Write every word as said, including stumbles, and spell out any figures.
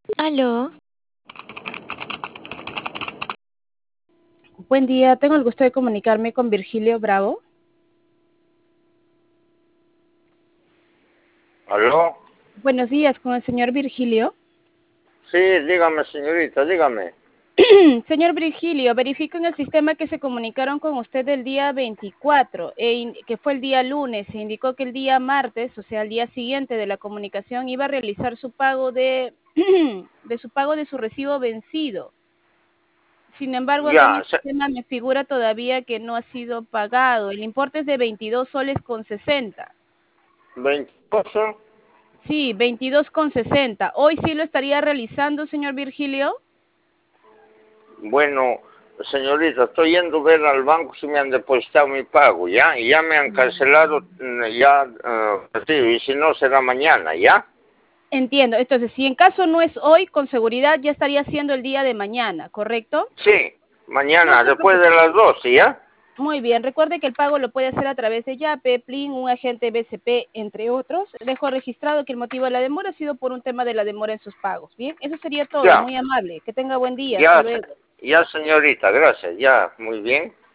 Aló, Buen día, tengo el gusto de comunicarme con Virgilio Bravo. ¿Aló? Buenos días, con el señor Virgilio. Sí, dígame, señorita, dígame. Señor Virgilio, verifico en el sistema que se comunicaron con usted el día veinticuatro, e in- que fue el día lunes. Se indicó que el día martes, o sea, el día siguiente de la comunicación, iba a realizar su pago de, de su pago de su recibo vencido. Sin embargo, acá en Ya, el se- sistema me figura todavía que no ha sido pagado. El importe es de veintidós soles con sesenta. veintiocho. Sí, veintidós con sesenta. ¿Hoy sí lo estaría realizando, señor Virgilio? Bueno, señorita, estoy yendo a ver al banco si me han depositado mi pago, ¿ya? Y ya me han cancelado, mm, ya, eh, sí, y si no será mañana, ¿ya? Entiendo. Entonces, si en caso no es hoy, con seguridad ya estaría siendo el día de mañana, ¿correcto? Sí, No mañana, se después de preocupe. las doce, ¿ya? Muy bien. Recuerde que el pago lo puede hacer a través de Yape, Plin, un agente B C P, entre otros. Dejo registrado que el motivo de la demora ha sido por un tema de la demora en sus pagos. Bien, eso sería todo. Ya, Muy amable. Que tenga buen día. Hasta ya, se- luego. ya, señorita, gracias, ya, muy bien.